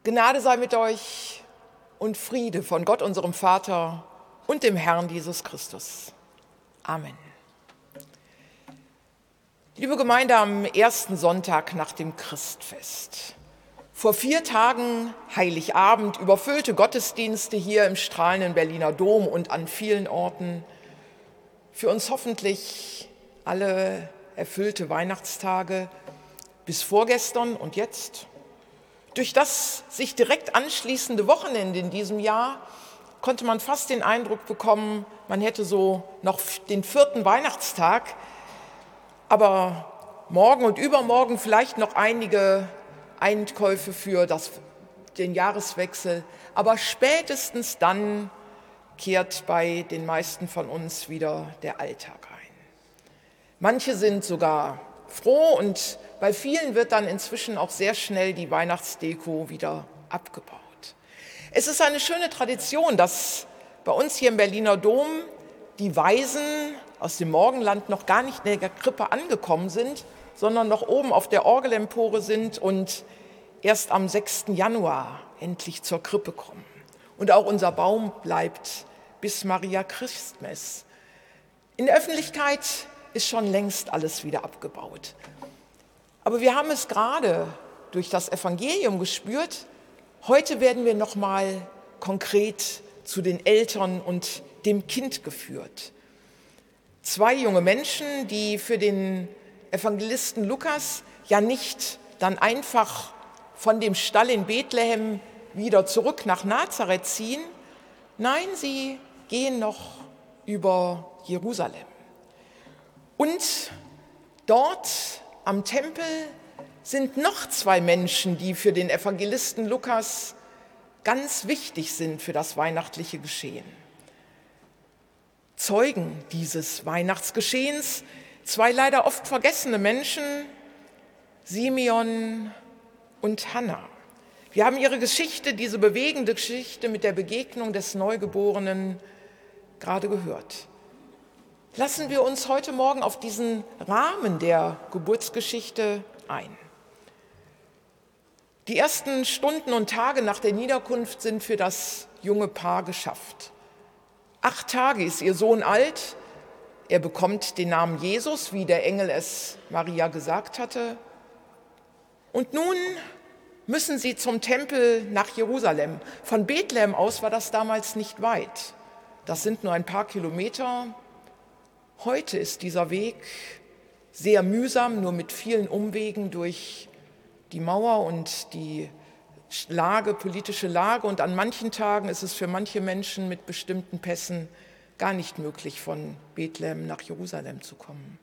Gnade sei mit euch und Friede von Gott, unserem Vater und dem Herrn Jesus Christus. Amen. Liebe Gemeinde, am ersten Sonntag nach dem Christfest. Vor 4 Tagen, Heiligabend, überfüllte Gottesdienste hier im strahlenden Berliner Dom und an vielen Orten. Für uns hoffentlich alle erfüllte Weihnachtstage bis vorgestern und jetzt. Durch das sich direkt anschließende Wochenende in diesem Jahr konnte man fast den Eindruck bekommen, man hätte so noch den 4. Weihnachtstag, aber morgen und übermorgen vielleicht noch einige Einkäufe für den Jahreswechsel. Aber spätestens dann kehrt bei den meisten von uns wieder der Alltag ein. Manche sind sogar froh und bei vielen wird dann inzwischen auch sehr schnell die Weihnachtsdeko wieder abgebaut. Es ist eine schöne Tradition, dass bei uns hier im Berliner Dom die Weisen aus dem Morgenland noch gar nicht in der Krippe angekommen sind, sondern noch oben auf der Orgelempore sind und erst am 6. Januar endlich zur Krippe kommen. Und auch unser Baum bleibt bis Maria Christmas. In der Öffentlichkeit ist schon längst alles wieder abgebaut. Aber wir haben es gerade durch das Evangelium gespürt. Heute werden wir noch mal konkret zu den Eltern und dem Kind geführt. 2 junge Menschen, die für den Evangelisten Lukas ja nicht dann einfach von dem Stall in Bethlehem wieder zurück nach Nazareth ziehen. Nein, sie gehen noch über Jerusalem. Und dort am Tempel sind noch 2 Menschen, die für den Evangelisten Lukas ganz wichtig sind für das weihnachtliche Geschehen. Zeugen dieses Weihnachtsgeschehens, 2 leider oft vergessene Menschen, Simeon und Hannah. Wir haben ihre Geschichte, diese bewegende Geschichte mit der Begegnung des Neugeborenen gerade gehört. Lassen wir uns heute Morgen auf diesen Rahmen der Geburtsgeschichte ein. Die ersten Stunden und Tage nach der Niederkunft sind für das junge Paar geschafft. 8 Tage ist ihr Sohn alt. Er bekommt den Namen Jesus, wie der Engel es Maria gesagt hatte. Und nun müssen sie zum Tempel nach Jerusalem. Von Bethlehem aus war das damals nicht weit. Das sind nur ein paar Kilometer. Heute ist dieser Weg sehr mühsam, nur mit vielen Umwegen durch die Mauer und die politische Lage. Und an manchen Tagen ist es für manche Menschen mit bestimmten Pässen gar nicht möglich, von Bethlehem nach Jerusalem zu kommen.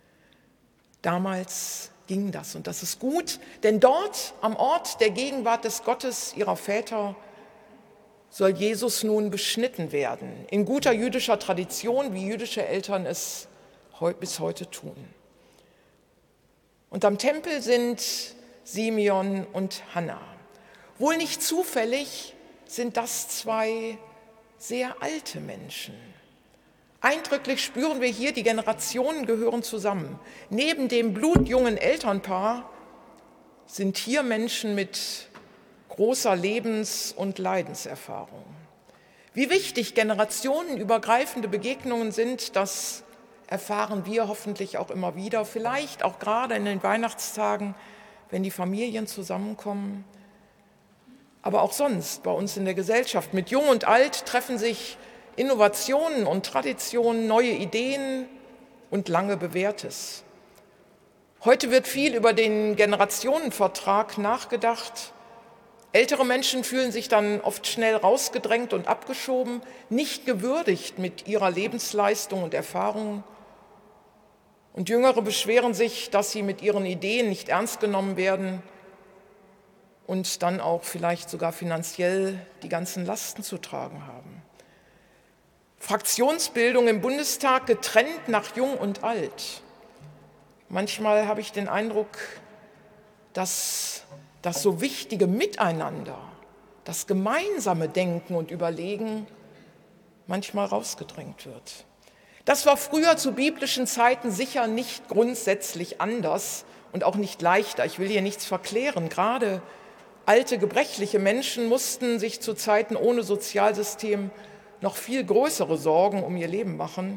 Damals ging das und das ist gut, denn dort am Ort der Gegenwart des Gottes ihrer Väter soll Jesus nun beschnitten werden, in guter jüdischer Tradition, wie jüdische Eltern es bis heute tun. Und am Tempel sind Simeon und Hannah. Wohl nicht zufällig sind das 2 sehr alte Menschen. Eindrücklich spüren wir hier, die Generationen gehören zusammen. Neben dem blutjungen Elternpaar sind hier Menschen mit großer Lebens- und Leidenserfahrung. Wie wichtig generationenübergreifende Begegnungen sind, das erfahren wir hoffentlich auch immer wieder, vielleicht auch gerade in den Weihnachtstagen, wenn die Familien zusammenkommen. Aber auch sonst bei uns in der Gesellschaft. Mit Jung und Alt treffen sich Innovationen und Traditionen, neue Ideen und lange Bewährtes. Heute wird viel über den Generationenvertrag nachgedacht. Ältere Menschen fühlen sich dann oft schnell rausgedrängt und abgeschoben, nicht gewürdigt mit ihrer Lebensleistung und Erfahrung. Und Jüngere beschweren sich, dass sie mit ihren Ideen nicht ernst genommen werden und dann auch vielleicht sogar finanziell die ganzen Lasten zu tragen haben. Fraktionsbildung im Bundestag getrennt nach Jung und Alt. Manchmal habe ich den Eindruck, dass das so wichtige Miteinander, das gemeinsame Denken und Überlegen manchmal rausgedrängt wird. Das war früher zu biblischen Zeiten sicher nicht grundsätzlich anders und auch nicht leichter. Ich will hier nichts verklären. Gerade Alte, gebrechliche Menschen mussten sich zu Zeiten ohne Sozialsystem noch viel größere Sorgen um ihr Leben machen.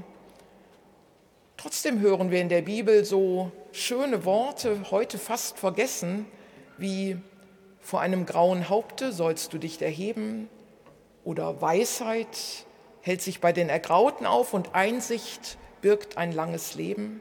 Trotzdem hören wir in der Bibel so schöne Worte, heute fast vergessen, wie: Vor einem grauen Haupte sollst du dich erheben, oder Weisheit hält sich bei den Ergrauten auf und Einsicht birgt ein langes Leben.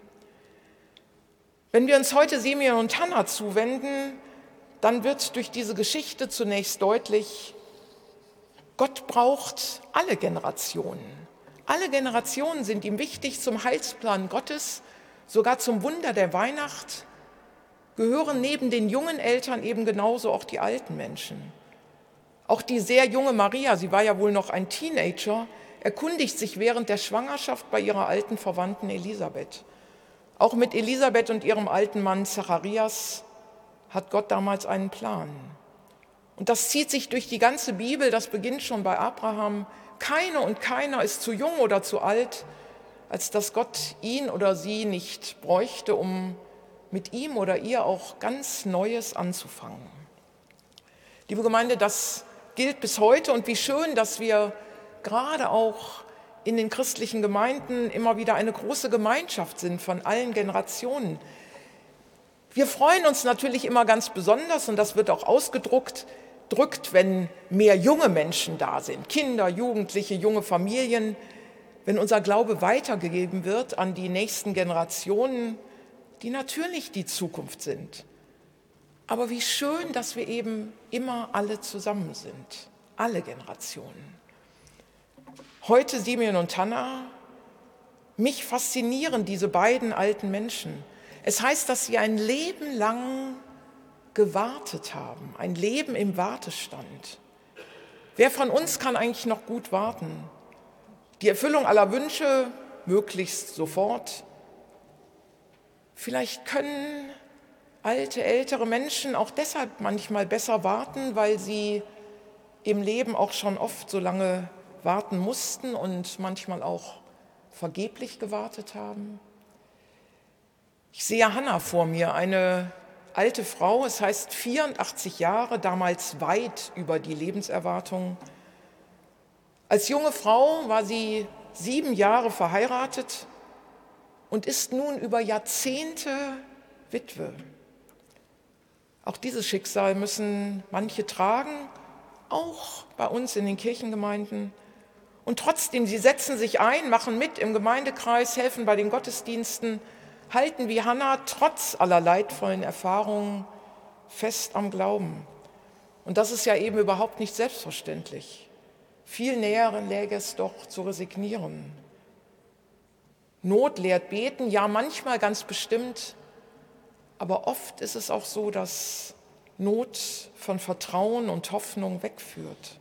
Wenn wir uns heute Simeon und Hannah zuwenden, dann wird durch diese Geschichte zunächst deutlich: Gott braucht alle Generationen. Alle Generationen sind ihm wichtig zum Heilsplan Gottes, sogar zum Wunder der Weihnacht gehören neben den jungen Eltern eben genauso auch die alten Menschen. Auch die sehr junge Maria, sie war ja wohl noch ein Teenager, erkundigt sich während der Schwangerschaft bei ihrer alten Verwandten Elisabeth. Auch mit Elisabeth und ihrem alten Mann Zacharias hat Gott damals einen Plan. Und das zieht sich durch die ganze Bibel, das beginnt schon bei Abraham. Keine und keiner ist zu jung oder zu alt, als dass Gott ihn oder sie nicht bräuchte, um mit ihm oder ihr auch ganz Neues anzufangen. Liebe Gemeinde, das gilt bis heute, und wie schön, dass wir gerade auch in den christlichen Gemeinden immer wieder eine große Gemeinschaft sind von allen Generationen. Wir freuen uns natürlich immer ganz besonders, und das wird auch ausgedrückt, wenn mehr junge Menschen da sind, Kinder, Jugendliche, junge Familien, wenn unser Glaube weitergegeben wird an die nächsten Generationen, die natürlich die Zukunft sind. Aber wie schön, dass wir eben immer alle zusammen sind, alle Generationen. Heute Simeon und Hannah, mich faszinieren diese beiden alten Menschen. Es heißt, dass sie ein Leben lang gewartet haben, ein Leben im Wartestand. Wer von uns kann eigentlich noch gut warten? Die Erfüllung aller Wünsche möglichst sofort. Vielleicht können alte, ältere Menschen auch deshalb manchmal besser warten, weil sie im Leben auch schon oft so lange warten mussten und manchmal auch vergeblich gewartet haben. Ich sehe Hannah vor mir, eine alte Frau, es heißt 84 Jahre, damals weit über die Lebenserwartung. Als junge Frau war sie 7 Jahre verheiratet und ist nun über Jahrzehnte Witwe. Auch dieses Schicksal müssen manche tragen, auch bei uns in den Kirchengemeinden. Und trotzdem, sie setzen sich ein, machen mit im Gemeindekreis, helfen bei den Gottesdiensten, halten wie Hannah trotz aller leidvollen Erfahrungen fest am Glauben. Und das ist ja eben überhaupt nicht selbstverständlich. Viel näher läge es doch zu resignieren. Not lehrt beten, ja manchmal ganz bestimmt, aber oft ist es auch so, dass Not von Vertrauen und Hoffnung wegführt.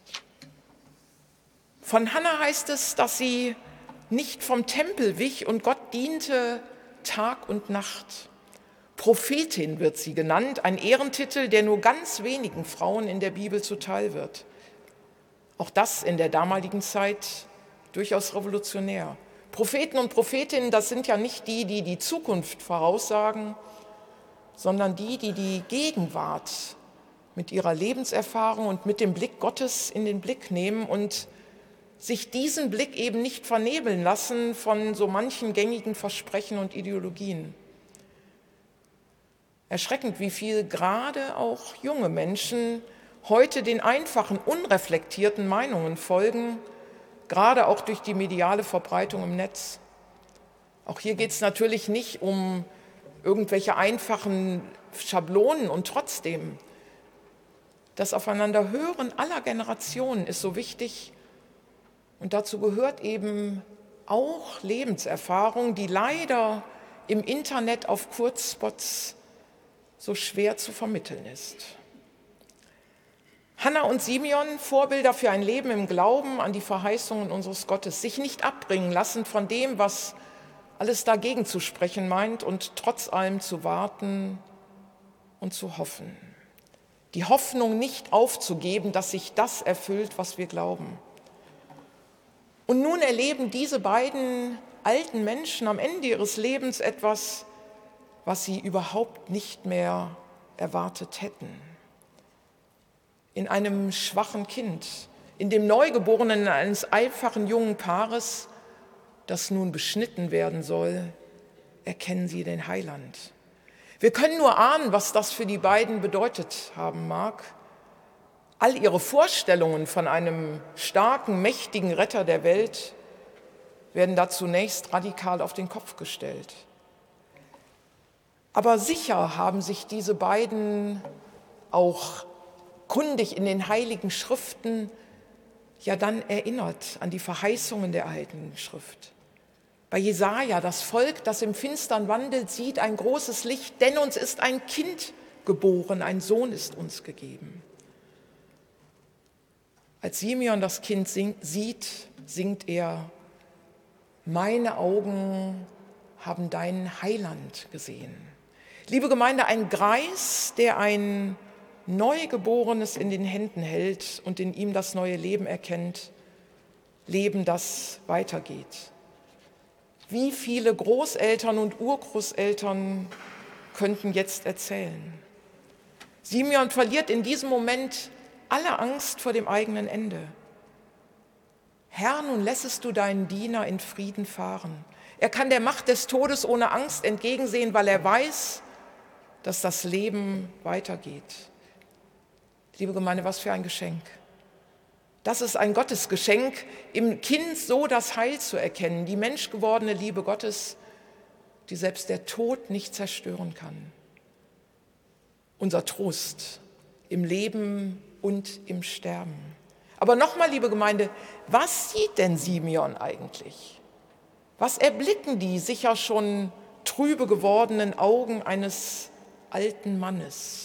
Von Hannah heißt es, dass sie nicht vom Tempel wich und Gott diente Tag und Nacht. Prophetin wird sie genannt, ein Ehrentitel, der nur ganz wenigen Frauen in der Bibel zuteil wird. Auch das in der damaligen Zeit durchaus revolutionär. Propheten und Prophetinnen, das sind ja nicht die, die die Zukunft voraussagen, sondern die, die die Gegenwart mit ihrer Lebenserfahrung und mit dem Blick Gottes in den Blick nehmen und sich diesen Blick eben nicht vernebeln lassen von so manchen gängigen Versprechen und Ideologien. Erschreckend, wie viel gerade auch junge Menschen heute den einfachen, unreflektierten Meinungen folgen, gerade auch durch die mediale Verbreitung im Netz. Auch hier geht es natürlich nicht um irgendwelche einfachen Schablonen, und trotzdem, das Aufeinanderhören aller Generationen ist so wichtig, und dazu gehört eben auch Lebenserfahrung, die leider im Internet auf Kurzspots so schwer zu vermitteln ist. Hannah und Simeon, Vorbilder für ein Leben im Glauben an die Verheißungen unseres Gottes, sich nicht abbringen lassen von dem, was alles dagegen zu sprechen meint, und trotz allem zu warten und zu hoffen. Die Hoffnung nicht aufzugeben, dass sich das erfüllt, was wir glauben. Und nun erleben diese beiden alten Menschen am Ende ihres Lebens etwas, was sie überhaupt nicht mehr erwartet hätten. in einem schwachen Kind, in dem Neugeborenen eines einfachen jungen Paares, das nun beschnitten werden soll, erkennen sie den Heiland. Wir können nur ahnen, was das für die beiden bedeutet haben mag. All ihre Vorstellungen von einem starken, mächtigen Retter der Welt werden da zunächst radikal auf den Kopf gestellt. Aber sicher haben sich diese beiden auch kundig in den Heiligen Schriften ja dann erinnert an die Verheißungen der Heiligen Schrift. Bei Jesaja, das Volk, das im Finstern wandelt, sieht ein großes Licht, denn uns ist ein Kind geboren, ein Sohn ist uns gegeben. Als Simeon das Kind sieht, singt er: Meine Augen haben deinen Heiland gesehen. Liebe Gemeinde, ein Greis, der ein Neugeborenes in den Händen hält und in ihm das neue Leben erkennt, Leben, das weitergeht. Wie viele Großeltern und Urgroßeltern könnten jetzt erzählen? Simeon verliert in diesem Moment alle Angst vor dem eigenen Ende. Herr, nun lässest du deinen Diener in Frieden fahren. Er kann der Macht des Todes ohne Angst entgegensehen, weil er weiß, dass das Leben weitergeht. Liebe Gemeinde, was für ein Geschenk. Das ist ein Gottesgeschenk, im Kind so das Heil zu erkennen, die menschgewordene Liebe Gottes, die selbst der Tod nicht zerstören kann. Unser Trost im Leben und im Sterben. Aber nochmal, liebe Gemeinde, was sieht denn Simeon eigentlich? Was erblicken die sicher schon trübe gewordenen Augen eines alten Mannes?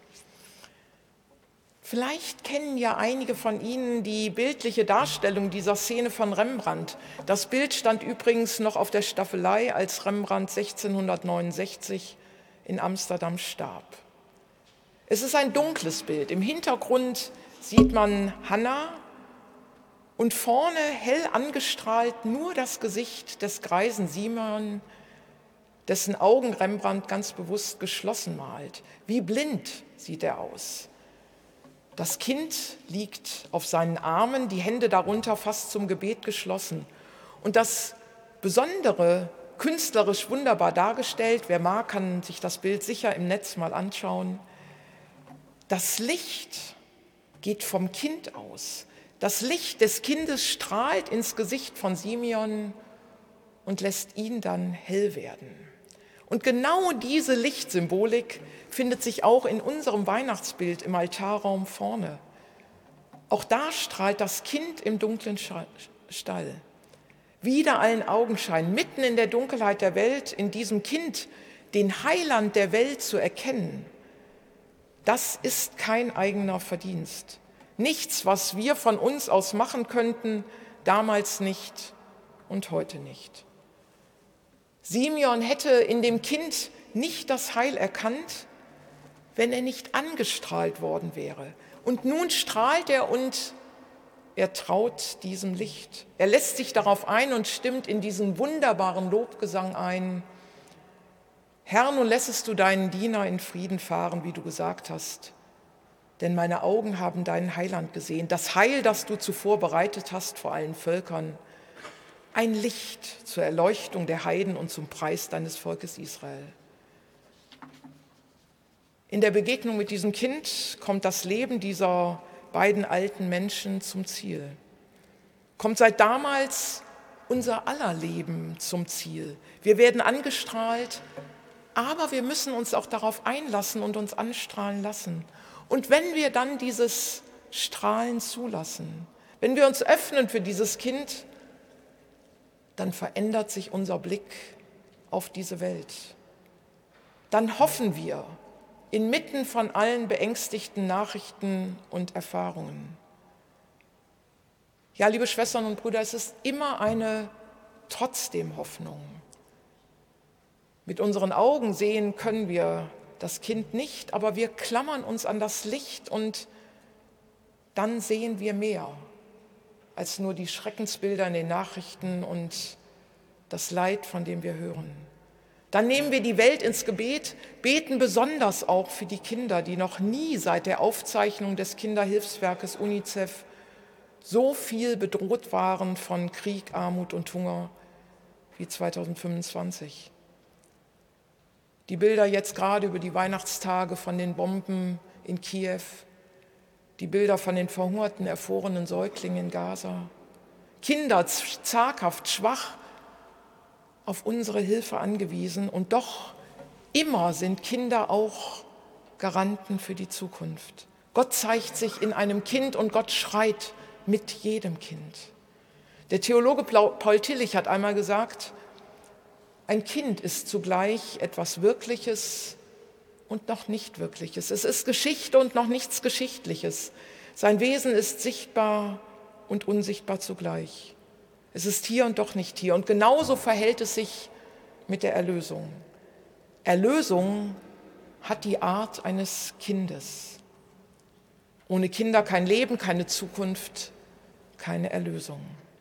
Vielleicht kennen ja einige von Ihnen die bildliche Darstellung dieser Szene von Rembrandt. Das Bild stand übrigens noch auf der Staffelei, als Rembrandt 1669 in Amsterdam starb. Es ist ein dunkles Bild. Im Hintergrund sieht man Hannah und vorne hell angestrahlt nur das Gesicht des greisen Simeon, dessen Augen Rembrandt ganz bewusst geschlossen malt. Wie blind sieht er aus. Das Kind liegt auf seinen Armen, die Hände darunter fast zum Gebet geschlossen. Und das Besondere, künstlerisch wunderbar dargestellt, wer mag, kann sich das Bild sicher im Netz mal anschauen. Das Licht geht vom Kind aus. Das Licht des Kindes strahlt ins Gesicht von Simeon und lässt ihn dann hell werden. Und genau diese Lichtsymbolik findet sich auch in unserem Weihnachtsbild im Altarraum vorne. Auch da strahlt das Kind im dunklen Stall. Wider allen Augenschein, mitten in der Dunkelheit der Welt, in diesem Kind den Heiland der Welt zu erkennen, das ist kein eigener Verdienst. Nichts, was wir von uns aus machen könnten, damals nicht und heute nicht. Simeon hätte in dem Kind nicht das Heil erkannt, wenn er nicht angestrahlt worden wäre. Und nun strahlt er und er traut diesem Licht. Er lässt sich darauf ein und stimmt in diesen wunderbaren Lobgesang ein. Herr, nun lässest du deinen Diener in Frieden fahren, wie du gesagt hast. Denn meine Augen haben deinen Heiland gesehen, das Heil, das du zuvor bereitet hast vor allen Völkern. Ein Licht zur Erleuchtung der Heiden und zum Preis deines Volkes Israel. In der Begegnung mit diesem Kind kommt das Leben dieser beiden alten Menschen zum Ziel. Kommt seit damals unser aller Leben zum Ziel. Wir werden angestrahlt, aber wir müssen uns auch darauf einlassen und uns anstrahlen lassen. Und wenn wir dann dieses Strahlen zulassen, wenn wir uns öffnen für dieses Kind, dann verändert sich unser Blick auf diese Welt. Dann hoffen wir inmitten von allen beängstigten Nachrichten und Erfahrungen. Ja, liebe Schwestern und Brüder, es ist immer eine trotzdem Hoffnung. Mit unseren Augen sehen können wir das Kind nicht, aber wir klammern uns an das Licht und dann sehen wir mehr als nur die Schreckensbilder in den Nachrichten und das Leid, von dem wir hören. Dann nehmen wir die Welt ins Gebet, beten besonders auch für die Kinder, die noch nie seit der Aufzeichnung des Kinderhilfswerkes UNICEF so viel bedroht waren von Krieg, Armut und Hunger wie 2025. Die Bilder jetzt gerade über die Weihnachtstage von den Bomben in Kiew, die Bilder von den verhungerten, erfrorenen Säuglingen in Gaza. Kinder, zaghaft, schwach, auf unsere Hilfe angewiesen. Und doch immer sind Kinder auch Garanten für die Zukunft. Gott zeigt sich in einem Kind und Gott schreit mit jedem Kind. Der Theologe Paul Tillich hat einmal gesagt, ein Kind ist zugleich etwas Wirkliches und noch nicht Wirkliches. Es ist Geschichte und noch nichts Geschichtliches. Sein Wesen ist sichtbar und unsichtbar zugleich. Es ist hier und doch nicht hier. Und genauso verhält es sich mit der Erlösung. Erlösung hat die Art eines Kindes. Ohne Kinder kein Leben, keine Zukunft, keine Erlösung.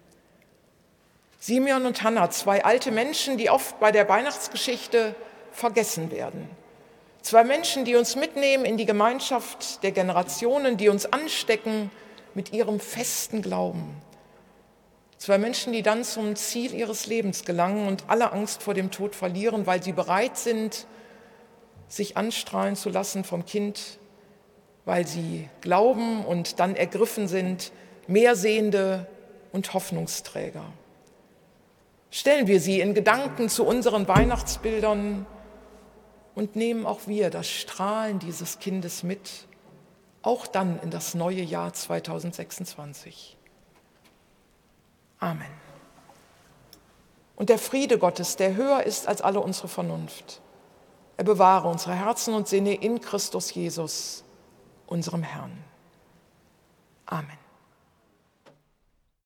Simeon und Hannah, zwei alte Menschen, die oft bei der Weihnachtsgeschichte vergessen werden. Zwei Menschen, die uns mitnehmen in die Gemeinschaft der Generationen, die uns anstecken mit ihrem festen Glauben. Zwei Menschen, die dann zum Ziel ihres Lebens gelangen und alle Angst vor dem Tod verlieren, weil sie bereit sind, sich anstrahlen zu lassen vom Kind, weil sie glauben und dann ergriffen sind, Mehrsehende und Hoffnungsträger. Stellen wir sie in Gedanken zu unseren Weihnachtsbildern und nehmen auch wir das Strahlen dieses Kindes mit, auch dann in das neue Jahr 2026. Amen. Und der Friede Gottes, der höher ist als alle unsere Vernunft, er bewahre unsere Herzen und Sinne in Christus Jesus, unserem Herrn. Amen.